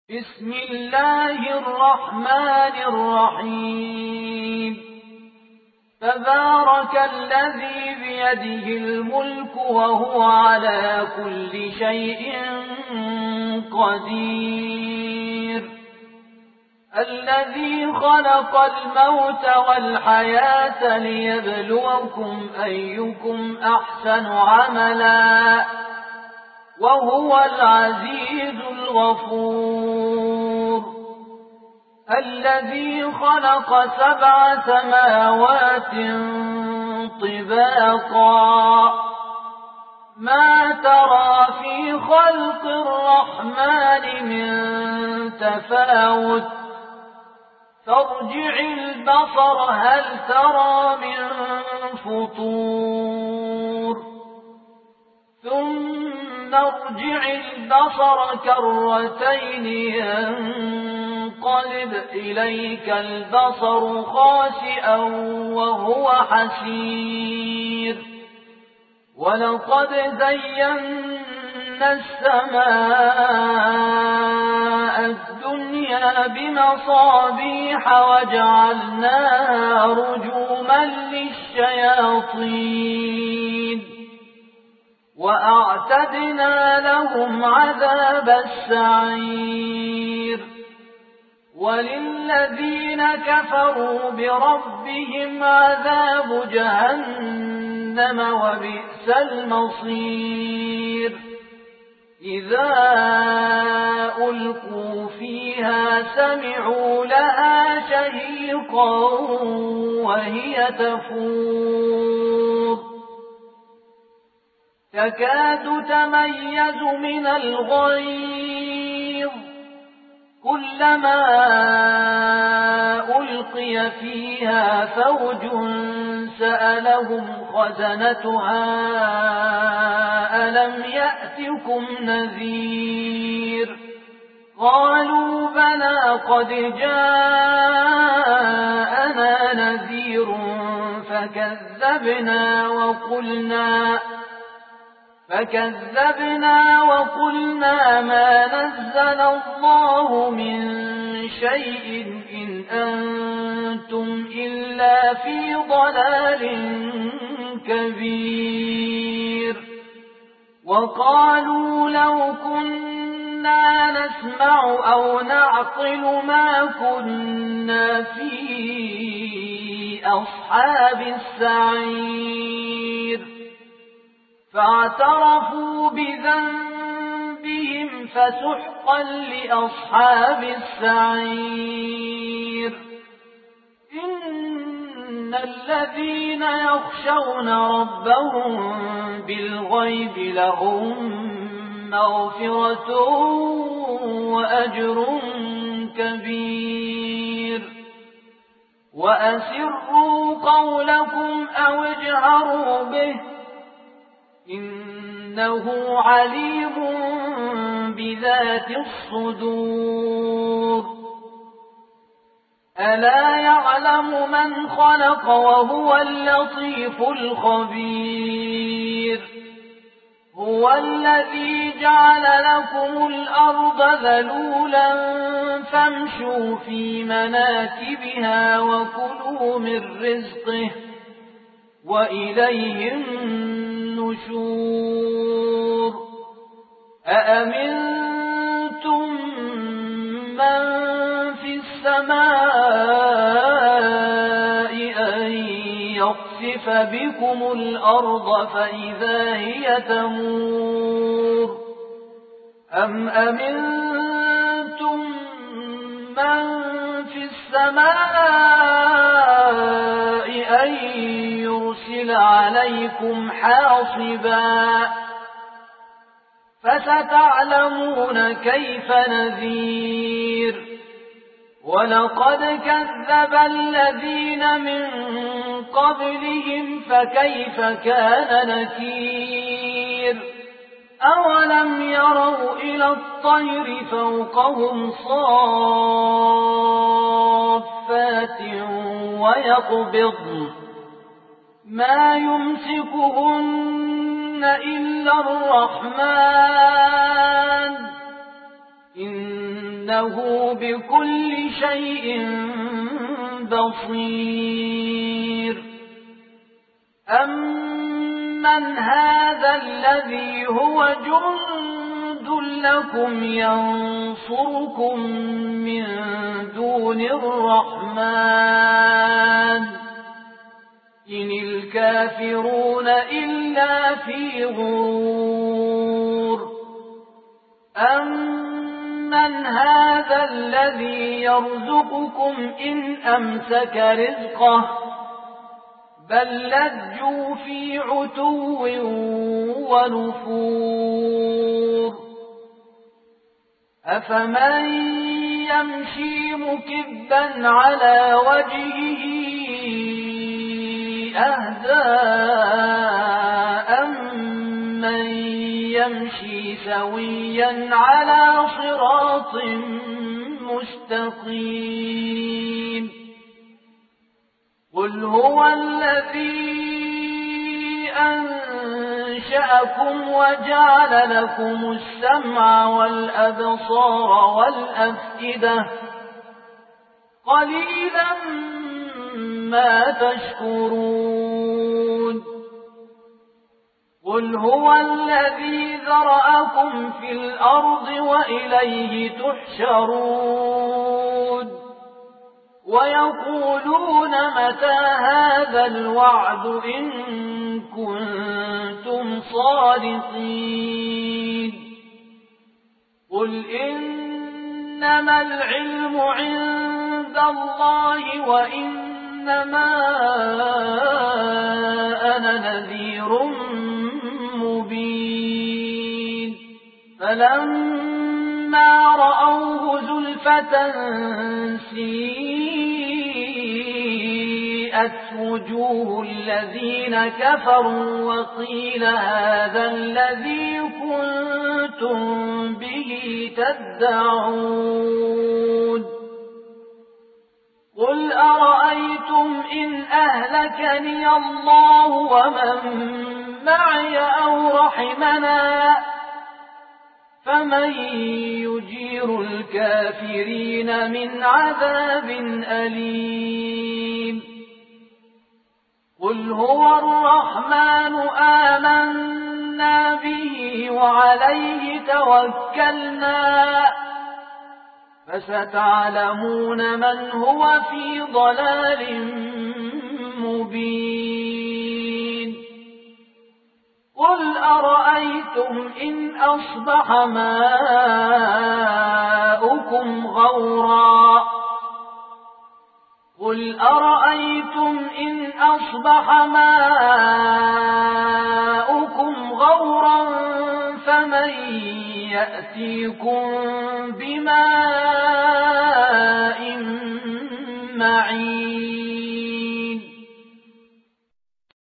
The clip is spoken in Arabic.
بسم الله الرحمن الرحيم تبارك الذي بيده الملك وهو على كل شيء قدير الذي خلق الموت والحياة ليبلوكم أيكم أحسن عملا وهو العزيز الغفور الذي خلق 7 سماوات طباقا ما ترى في خلق الرحمن من تفاوت فارجع البصر هل ترى من فطور ثم ارجع البصر كرتين ينقلب إليك البصر خاسئا وهو حسير ولقد زينا السماء الدنيا بمصابيح وجعلناها رجوما للشياطين وأعتدنا لهم عذاب السعير وللذين كفروا بربهم عذاب جهنم وبئس المصير إذا ألقوا فيها سمعوا لها شهيقا وهي تفور تكاد تميز من الغيظ كلما ألقي فيها فوج سألهم خزنتها ألم يأتكم نذير قالوا بلى قد جاءنا نذير فكذبنا وقلنا ما نزل الله من شيء إن أنتم إلا في ضلال كبير وقالوا لو كنا نسمع أو نعقل ما كنا في أصحاب السعير فاعترفوا بذنبهم فسحقا لأصحاب السعير إن الذين يخشون ربهم بالغيب لهم مغفرة وأجر كبير وأسروا قولكم أو اجهروا به إنه عليم بذات الصدور ألا يعلم من خلق وهو اللطيف الخبير هو الذي جعل لكم الأرض ذلولا فامشوا في مناكبها وكلوا من رزقه وإليه النشور أأمنتم من في السماء أن يخسف بكم الأرض فإذا هي تمور أم أمنتم من في السماء أن يرسل عليكم حاصبا فستعلمون كيف نذير ولقد كذب الذين من قبلهم فكيف كان نكير أولم يروا إلى الطير فوقهم صافات ويقبضن ما يمسكهن إلا الرحمن إنه بكل شيء بصير. أمن هذا الذي هو جند لكم ينصركم من دون الرحمن إن الكافرون إلا في غرور. أمن هذا الذي يرزقكم إن أمسك رزقه بل لجوا في عتو ونفور. أفمن يمشي مكبا على وجهه أهدى أمن يمشي سويا على صراط مستقيم. قل هو الذي أنشأكم وجعل لكم السمع والأبصار والأفئدة قليلا ما تشكرون. قل هو الذي ذرأكم في الأرض وإليه تحشرون. ويقولون متى هذا الوعد إن كنتم صادقين. قل إنما العلم عند الله وإنما أنا نذير مبين. فلما رأوه زلفة سيئت وجوه الذين كفروا وقيل هذا الذي كنتم به تدعون. قل أرأيتم إن أهلكني الله ومن معي أو رحمنا فمن يجير الكافرين من عذاب أليم. قل هو الرحمن آمنا به وعليه توكلنا فستعلمون من هو في ضلال مبين. قل أرأيتم إن أصبح ماؤكم غورا قل أرأيتم إن أصبح ماؤكم غورا فمن يأتيكم بماء